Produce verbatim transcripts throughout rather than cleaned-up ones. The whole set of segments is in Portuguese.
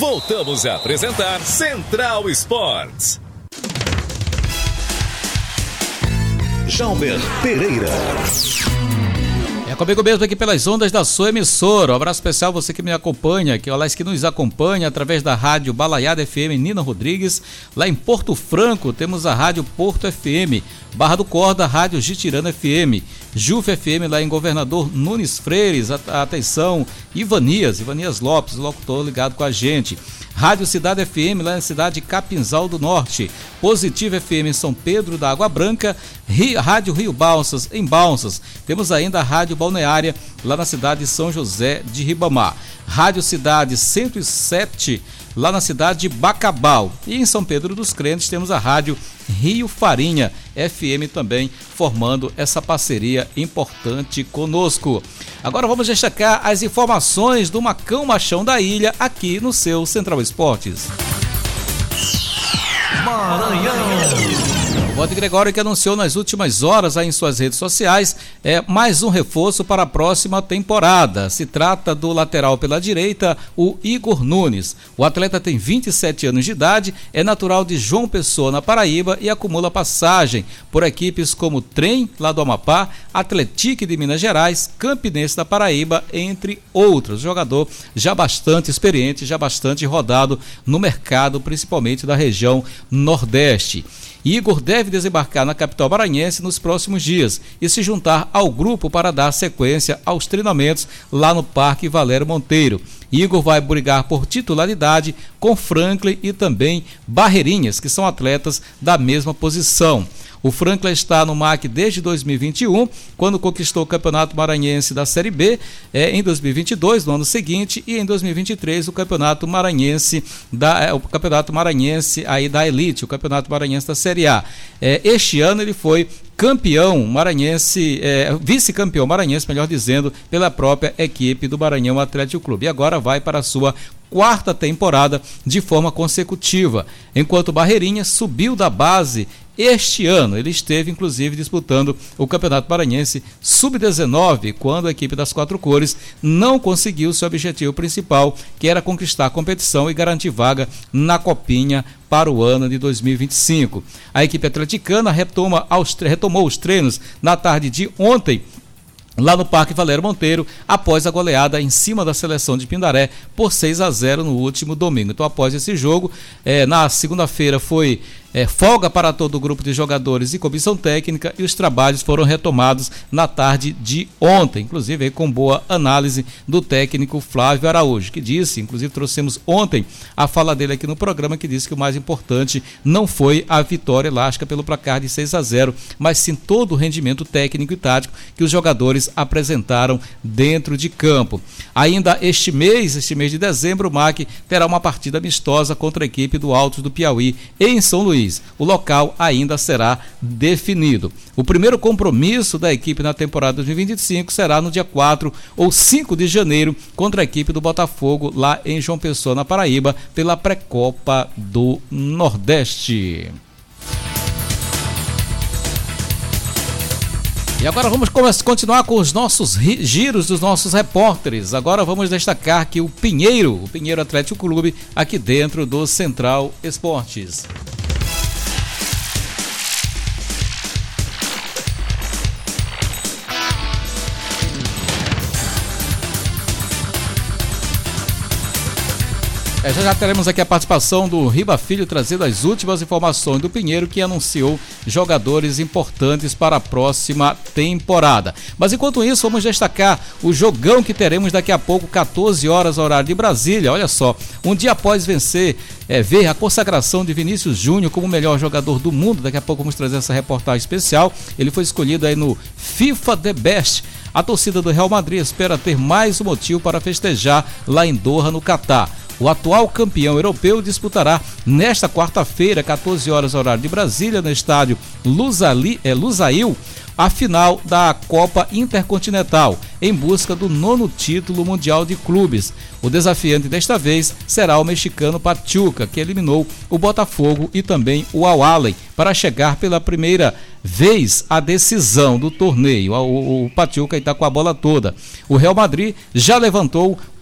Voltamos a apresentar Central Esportes. Jalber Pereira. É comigo mesmo aqui pelas ondas da sua emissora. Um abraço especial a você que me acompanha, que, aliás, que nos acompanha através da rádio Balaiada F M Nina Rodrigues. Lá em Porto Franco temos a rádio Porto F M, Barra do Corda, rádio Gitirana F M, Juf F M lá em Governador Nunes Freires. Atenção, Ivanias, Ivanias Lopes, locutor ligado com a gente. Rádio Cidade F M, lá na cidade de Capinzal do Norte. Positivo F M em São Pedro da Água Branca. Rio, Rádio Rio Balsas, em Balsas. Temos ainda a Rádio Balneária, lá na cidade de São José de Ribamar. Rádio Cidade cento e sete, lá na cidade de Bacabal. E em São Pedro dos Crentes temos a Rádio Rio Farinha F M também, formando essa parceria importante conosco. Agora vamos destacar as informações do Macão Machão da Ilha aqui no seu Central Esportes. Maranhão. O Valdir Gregório, que anunciou nas últimas horas aí em suas redes sociais, é mais um reforço para a próxima temporada. Se trata do lateral pela direita, o Igor Nunes. O atleta tem vinte e sete anos de idade, é natural de João Pessoa, na Paraíba, e acumula passagem por equipes como Trem, lá do Amapá, Atlético de Minas Gerais, Campinense da Paraíba, entre outros. Jogador já bastante experiente, já bastante rodado no mercado, principalmente da região Nordeste. Igor deve desembarcar na capital maranhense nos próximos dias e se juntar ao grupo para dar sequência aos treinamentos lá no Parque Valério Monteiro. Igor vai brigar por titularidade com Franklin e também Barreirinhas, que são atletas da mesma posição. O Franklin está no M A C desde dois mil e vinte e um, quando conquistou o Campeonato Maranhense da Série B, é, em dois mil e vinte e dois, no ano seguinte, e em dois mil e vinte e três o Campeonato Maranhense da, é, o Campeonato Maranhense aí da Elite, o Campeonato Maranhense da Série A. É, este ano ele foi campeão maranhense, é, vice-campeão maranhense, melhor dizendo, pela própria equipe do Maranhão Atlético Clube. E agora vai para a sua quarta temporada de forma consecutiva, enquanto Barreirinha subiu da base este ano. Ele esteve, inclusive, disputando o Campeonato Maranhense sub dezenove, quando a equipe das quatro cores não conseguiu seu objetivo principal, que era conquistar a competição e garantir vaga na Copinha para o ano de dois mil e vinte e cinco. A equipe atleticana retoma aos, retomou os treinos na tarde de ontem, lá no Parque Valério Monteiro, após a goleada em cima da seleção de Pindaré por seis a zero no último domingo. Então, após esse jogo, eh, na segunda-feira foi É, folga para todo o grupo de jogadores e comissão técnica, e os trabalhos foram retomados na tarde de ontem, inclusive aí com boa análise do técnico Flávio Araújo, que disse, inclusive trouxemos ontem a fala dele aqui no programa, que disse que o mais importante não foi a vitória elástica pelo placar de seis a zero, mas sim todo o rendimento técnico e tático que os jogadores apresentaram dentro de campo. Ainda este mês, este mês de dezembro, o M A C terá uma partida amistosa contra a equipe do Altos do Piauí em São Luís. O local ainda será definido. O primeiro compromisso da equipe na temporada dois mil e vinte e cinco será no dia quatro ou cinco de janeiro contra a equipe do Botafogo lá em João Pessoa, na Paraíba, pela Pré-Copa do Nordeste. E agora vamos continuar com os nossos giros dos nossos repórteres. Agora vamos destacar aqui o Pinheiro, o Pinheiro Atlético Clube, aqui dentro do Central Esportes. É, já, já teremos aqui a participação do Riba Filho, trazendo as últimas informações do Pinheiro, que anunciou jogadores importantes para a próxima temporada. Mas enquanto isso, vamos destacar o jogão que teremos daqui a pouco, quatorze horas, horário de Brasília. Olha só, um dia após vencer, é, ver a consagração de Vinícius Júnior como o melhor jogador do mundo. Daqui a pouco vamos trazer essa reportagem especial. Ele foi escolhido aí no FIFA The Best. A torcida do Real Madrid espera ter mais um motivo para festejar lá em Doha, no Catar. O atual campeão europeu disputará nesta quarta-feira, quatorze horas, horário de Brasília, no estádio Lusail, é, Lusail, a final da Copa Intercontinental, em busca do nono título mundial de clubes. O desafiante desta vez será o mexicano Pachuca, que eliminou o Botafogo e também o Al-Ahly para chegar pela primeira vez à decisão do torneio. O, o, o Pachuca está com a bola toda. O Real Madrid já levantou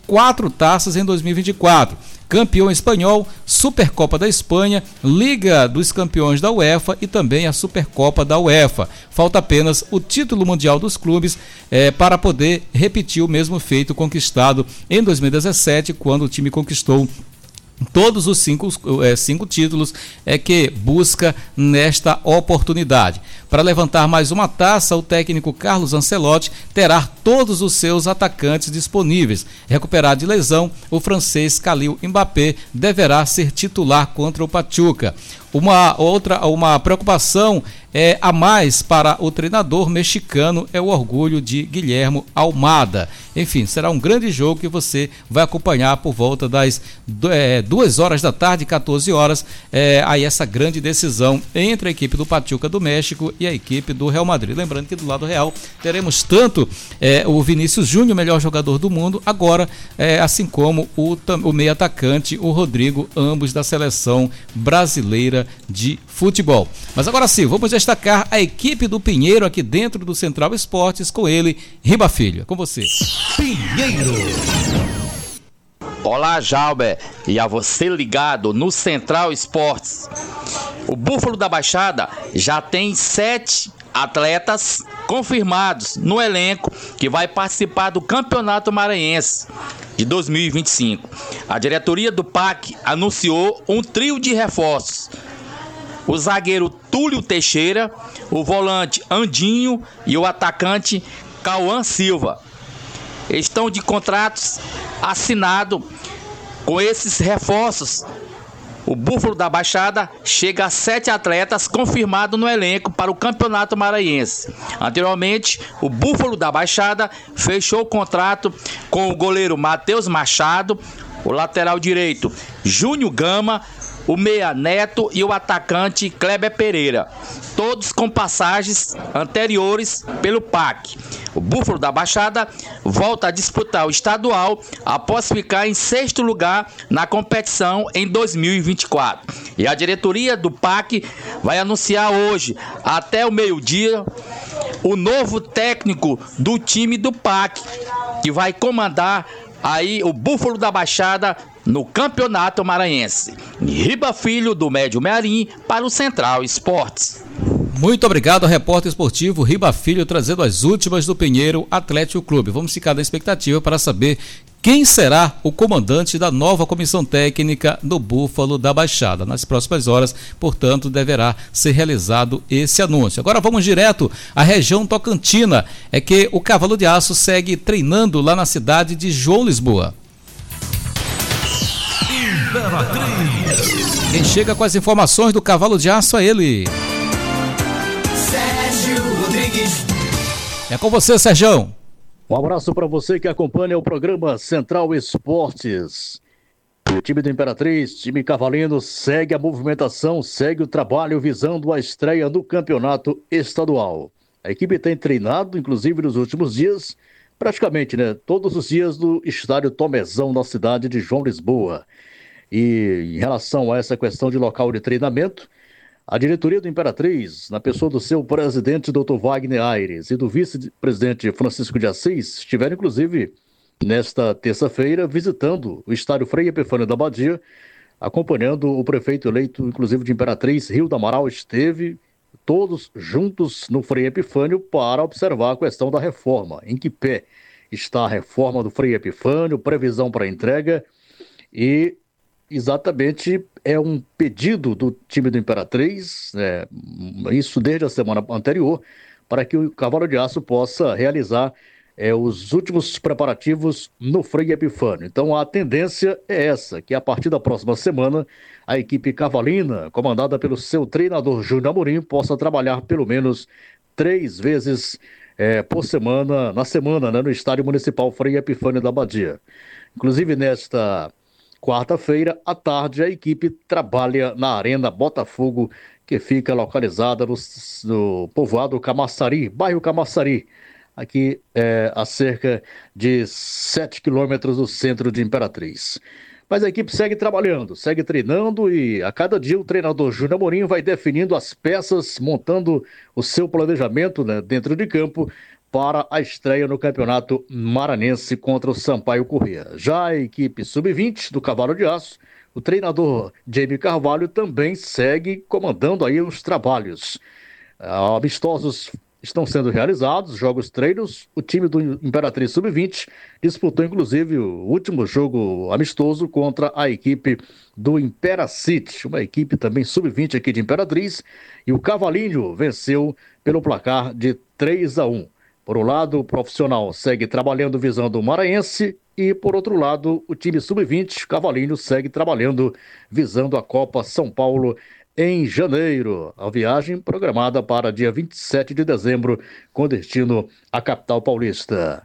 quatro taças em dois mil e vinte e quatro. Campeão espanhol, Supercopa da Espanha, Liga dos Campeões da UEFA e também a Supercopa da UEFA. Falta apenas o título mundial dos clubes eh, para poder repetir o mesmo feito conquistado em dois mil e dezessete, quando o time conquistou todos os cinco, é, cinco títulos é que busca nesta oportunidade. Para levantar mais uma taça, o técnico Carlos Ancelotti terá todos os seus atacantes disponíveis. Recuperado de lesão, o francês Kylian Mbappé deverá ser titular contra o Pachuca. Uma outra, uma preocupação é, a mais para o treinador mexicano é o orgulho de Guilherme Almada. Enfim, será um grande jogo que você vai acompanhar por volta das é, duas horas da tarde, quatorze horas, é, aí essa grande decisão entre a equipe do Pachuca do México e a equipe do Real Madrid. Lembrando que do lado real teremos tanto é, o Vinícius Júnior, melhor jogador do mundo, agora, é, assim como o, o meio atacante, o Rodrigo, ambos da seleção brasileira de futebol. Mas agora sim, vamos destacar a equipe do Pinheiro aqui dentro do Central Esportes, com ele, Riba Filho. É com você. Pinheiro. Olá, Jalber, e a você ligado no Central Esportes. O Búfalo da Baixada já tem sete atletas confirmados no elenco que vai participar do Campeonato Maranhense de dois mil e vinte e cinco. A diretoria do P A C anunciou um trio de reforços: o zagueiro Túlio Teixeira, o volante Andinho e o atacante Cauã Silva. Estão de contratos assinados. Com esses reforços, o Búfalo da Baixada chega a sete atletas confirmados no elenco para o Campeonato Maranhense. Anteriormente, o Búfalo da Baixada fechou o contrato com o goleiro Matheus Machado, o lateral direito Júnior Gama, o meia Neto e o atacante Kleber Pereira, todos com passagens anteriores pelo P A C. O Búfalo da Baixada volta a disputar o estadual após ficar em sexto lugar na competição em dois mil e vinte e quatro. E a diretoria do P A C vai anunciar hoje, até o meio-dia, o novo técnico do time do P A C, que vai comandar aí o Búfalo da Baixada no Campeonato Maranhense. Riba Filho, do Médio Mearim, para o Central Esportes. Muito obrigado, repórter esportivo Riba Filho, trazendo as últimas do Pinheiro Atlético Clube. Vamos ficar na expectativa para saber quem será o comandante da nova comissão técnica do Búfalo da Baixada. Nas próximas horas, portanto, deverá ser realizado esse anúncio. Agora vamos direto à região Tocantina. É que o Cavalo de Aço segue treinando lá na cidade de João Lisboa. Quem chega com as informações do Cavalo de Aço é ele. Sérgio Rodrigues. É com você, Sérgio. Um abraço para você que acompanha o programa Central Esportes. O time do Imperatriz, time cavalino, segue a movimentação, segue o trabalho visando a estreia no campeonato estadual. A equipe tem treinado, inclusive nos últimos dias, praticamente, né, todos os dias no estádio Tomezão, na cidade de João Lisboa. E em relação a essa questão de local de treinamento, a diretoria do Imperatriz, na pessoa do seu presidente, doutor Wagner Aires, e do vice-presidente Francisco de Assis, estiveram, inclusive, nesta terça-feira, visitando o estádio Frei Epifânio da Badia, acompanhando o prefeito eleito, inclusive, de Imperatriz, Rio do Amaral, esteve todos juntos no Frei Epifânio para observar a questão da reforma. Em que pé está a reforma do Frei Epifânio, previsão para entrega, e exatamente é um pedido do time do Imperatriz, né, isso desde a semana anterior, para que o Cavalo de Aço possa realizar é, os últimos preparativos no Frei Epifânio. Então a tendência é essa, que a partir da próxima semana a equipe cavalina, comandada pelo seu treinador Júnior Amorim, possa trabalhar pelo menos três vezes é, por semana, na semana, né, no Estádio Municipal Frei Epifânio da Badia. Inclusive nesta quarta-feira, à tarde, a equipe trabalha na Arena Botafogo, que fica localizada no, no povoado Camaçari, bairro Camaçari, aqui é, a cerca de sete quilômetros do centro de Imperatriz. Mas a equipe segue trabalhando, segue treinando e a cada dia o treinador Júnior Amorim vai definindo as peças, montando o seu planejamento, né, dentro de campo, para a estreia no Campeonato Maranhense contra o Sampaio Corrêa. Já a equipe sub vinte do Cavalo de Aço, o treinador Jamie Carvalho também segue comandando aí os trabalhos. Amistosos estão sendo realizados, jogos treinos. O time do Imperatriz sub vinte disputou inclusive o último jogo amistoso contra a equipe do Imperacity, uma equipe também sub vinte aqui de Imperatriz, e o Cavalinho venceu pelo placar de três a um. Por um lado, o profissional segue trabalhando visando o Maranhense e, por outro lado, o time sub vinte, Cavalinho, segue trabalhando visando a Copa São Paulo em janeiro. A viagem programada para dia vinte e sete de dezembro, com destino à capital paulista.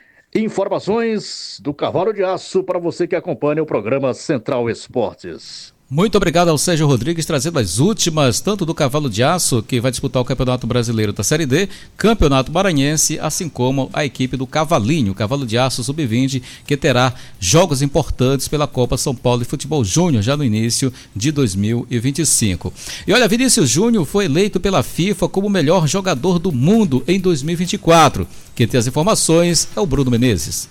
Informações do Cavalo de Aço para você que acompanha o programa Central Esportes. Muito obrigado ao Sérgio Rodrigues, trazendo as últimas, tanto do Cavalo de Aço, que vai disputar o Campeonato Brasileiro da Série D, Campeonato Maranhense, assim como a equipe do Cavalinho, Cavalo de Aço sub vinte, que terá jogos importantes pela Copa São Paulo de Futebol Júnior, já no início de dois mil e vinte e cinco. E olha, Vinícius Júnior foi eleito pela FIFA como o melhor jogador do mundo em dois mil e vinte e quatro. Quem tem as informações é o Bruno Menezes.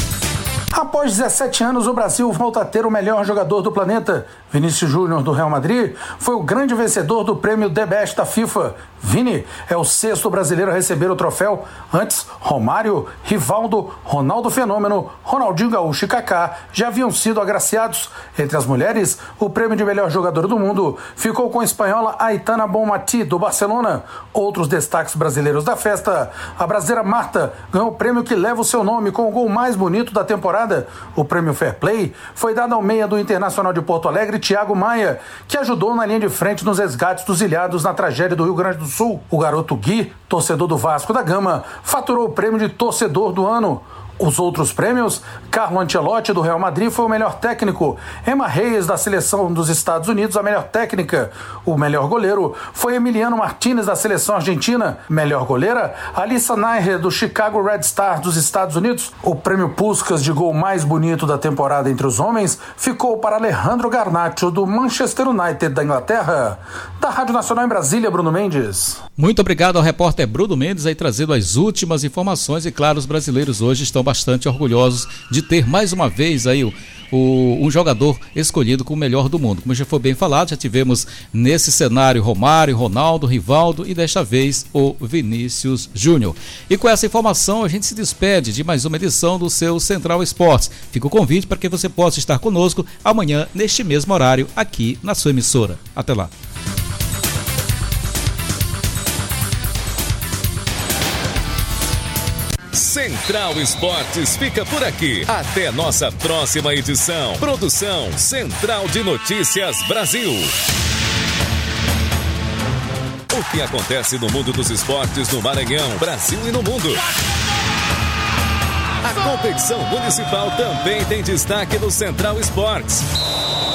Após dezessete anos, o Brasil volta a ter o melhor jogador do planeta. Vinícius Júnior, do Real Madrid, foi o grande vencedor do prêmio The Best da FIFA. Vini é o sexto brasileiro a receber o troféu. Antes, Romário, Rivaldo, Ronaldo Fenômeno, Ronaldinho Gaúcho e Kaká já haviam sido agraciados. Entre as mulheres, o prêmio de melhor jogador do mundo ficou com a espanhola Aitana Bonmatí, do Barcelona. Outros destaques brasileiros da festa: a brasileira Marta ganhou o prêmio que leva o seu nome com o gol mais bonito da temporada. O prêmio Fair Play foi dado ao meia do Internacional de Porto Alegre, Thiago Maia, que ajudou na linha de frente nos resgates dos ilhados na tragédia do Rio Grande do Sul. O garoto Gui, torcedor do Vasco da Gama, faturou o prêmio de torcedor do ano. Os outros prêmios: Carlo Ancelotti, do Real Madrid, foi o melhor técnico. Emma Reyes, da seleção dos Estados Unidos, a melhor técnica. O melhor goleiro foi Emiliano Martínez, da seleção argentina. Melhor goleira, Alissa Nair, do Chicago Red Stars dos Estados Unidos. O prêmio Puskás de gol mais bonito da temporada entre os homens ficou para Alejandro Garnacho, do Manchester United da Inglaterra. Da Rádio Nacional em Brasília, Bruno Mendes. Muito obrigado ao repórter Bruno Mendes aí trazendo as últimas informações. E claro, os brasileiros hoje estão bastante orgulhosos de ter mais uma vez aí o, o, um jogador escolhido como o melhor do mundo. Como já foi bem falado, já tivemos nesse cenário Romário, Ronaldo, Rivaldo e desta vez o Vinícius Júnior. E com essa informação a gente se despede de mais uma edição do seu Central Esportes. Fica o convite para que você possa estar conosco amanhã neste mesmo horário aqui na sua emissora. Até lá. Central Esportes fica por aqui. Até nossa próxima edição. Produção Central de Notícias Brasil. O que acontece no mundo dos esportes no Maranhão, Brasil e no mundo. A competição municipal também tem destaque no Central Esportes.